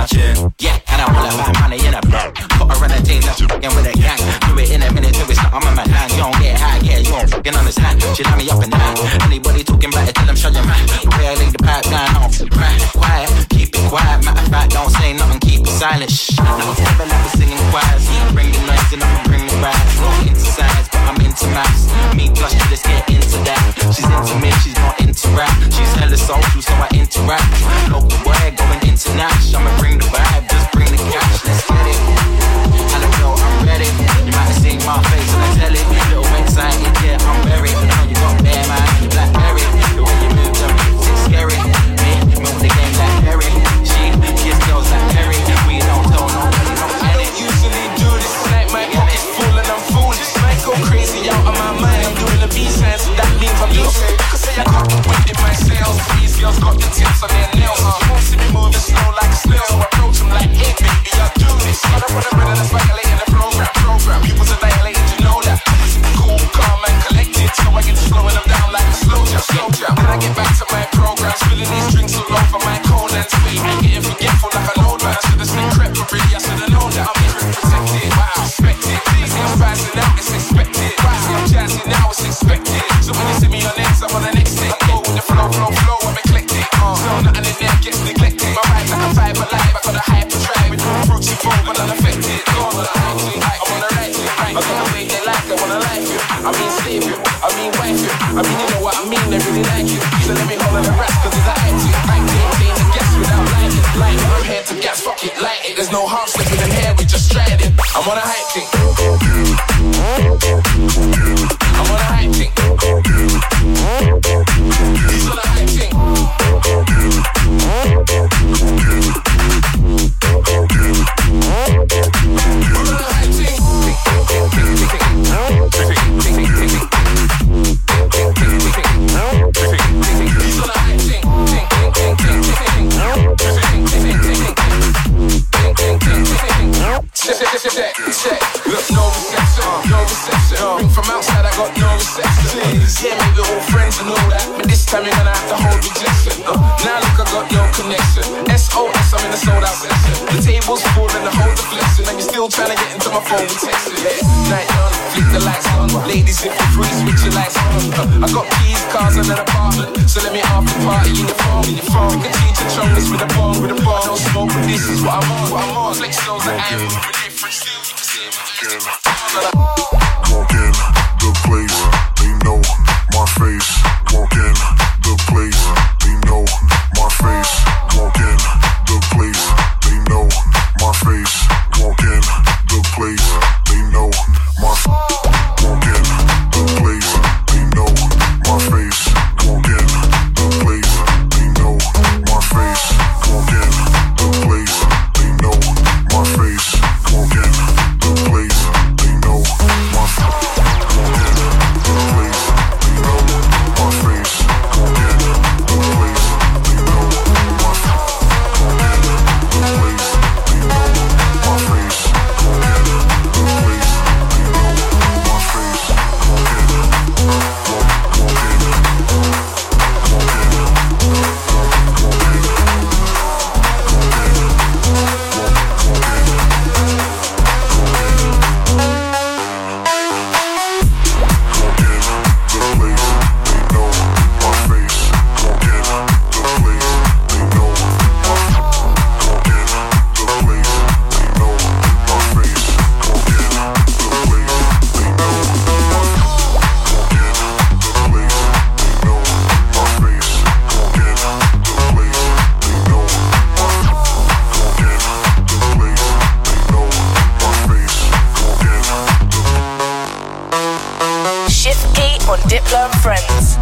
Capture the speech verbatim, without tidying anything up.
my chin. Yeah, and I'm all about money in a block. Put her in a thing that's fucking with a gang. Do it in a minute till it's not, I'm in my hand. You don't get high, yeah, you don't fucking understand. She line me up and down. Anybody talking about it, tell them shut your mouth. The way I lay the pipe down, I don't feel right. Quiet, keep it quiet. Matter of fact, don't say nothing, keep it silent. Shh, now it's never like we're singing choirs. Bring the noise and I'ma bring the vibes. Not into science, but I'm into maths. Me plus you, let's get into that. She's into me, she's not into rap. She's hella social, so I interact. Local boy going international. I'ma bring the vibe, just bring the cash. Let's get it. Hello, yo, I'm ready. You might have seen my face and I tell it. Little excited, yeah, I'm very. I know you got bear man, you blackberry. The way you move them, it's scary. Me, move the game like Harry. She, kiss girls like Harry. We don't tell nobody, no panic. I don't usually do this tonight, my pocket's full and I'm foolish. Might go crazy out of my mind. I'm doing the B-sign, so that means I'm losing. Cause say I got the wind in my sails. These girls got the tips on their nails. She won't see me moving slow like a snail. So I approach them like, hey baby, I do this. I don't wanna run and speculate in the program. Program, pupils are dilated, you know that. Cool, calm and collected. So I get to slowing them down like a slow jam. Slow jam. Then I get back to my program. Spilling these drinks all over my cold and sweet. I'm getting forgetful like an old man. I should've seen crap, but really I should've known that. I'm here protected, wow, respected. I see I'm passing out, it's expected. I see I'm jazzing now, it's expected. So when you see me on next, I'm on the next thing. I go with the flow, flow, flow, I'm eclectic. Uh, so nothing in there gets neglected. My vibe's like a vibe alive, I got a hyper drive. With fruity flow, but unaffected. Go on the high thing, I'm on the right thing. I got the way they like, I wanna like you. I mean save you, I mean wife you. I mean you know what I mean, they really like you. So let me hold on the rest, cause it's a hype thing. Hype thing, thing to guess without lighting. Lighting, I'm here to guess, fuck it, light it. There's no harm slipping in here, we just tried it. I'm on a hype thing. I'm on a hype thing. He's on a hype thing. We're on a hype thing. He's on a hype thing. Check, check, check, check, check. Look, no reception, no reception. Ring from outside, I got no reception. Please, yeah, maybe all friends and all that, but this time you're gonna have to hold rejection. Uh, now look, I got no connection. S O S, I'm in a sold out section. The table's full and the whole deflection, and you're still trying to get into my phone with texting. Yeah. Night on, flick the lights on. Ladies, if you're free, switch your lights on. Uh, I got keys, cars, and an apartment, so let me after party in your phone, in your phone. We can teach a chong this with a bomb, with a bomb. No smoke, but this is what I'm on, what I'm on. Flex shows that I'm moving different still. You can see me. Walk in the place, they know my face. Walk in the place, they know my face. Walk in the place, they know my face. Walk in the place, they know my face. Walk in the place, they know my face. Walk in the place, they know my face. Walk in the place, they know my face. Walk in the place, they know my face. Walk in the place, they know my face. Walk in the place, they know my face. Walk in the place, they know my face. Walk in the place, they know my face. Walk in, walk, walk in, walk in, walk, walk in, walk in, walk, walk in. Shift Gate on Diplo and Friends.